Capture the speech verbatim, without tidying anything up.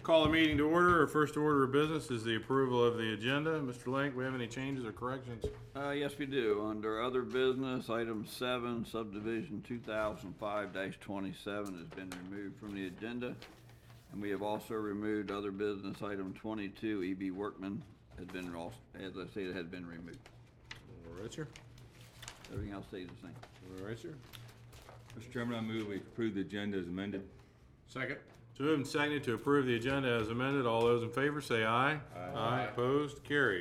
call the meeting to order. Our first order of business is the approval of the agenda. Mister Link, we have any changes or corrections? Uh, yes, we do. Under other business, item seven, subdivision two thousand five twenty-seven has been removed from the agenda. And we have also removed other business, item twenty-two, E B Workman has been, also- as I said, had been removed. All right, sir. Everything else stays the same. All right, sir. Mister Chairman, I move we approve the agenda as amended. Second. So moved and seconded to approve the agenda as amended. All those in favor say aye. Aye. Aye. Opposed? Carried.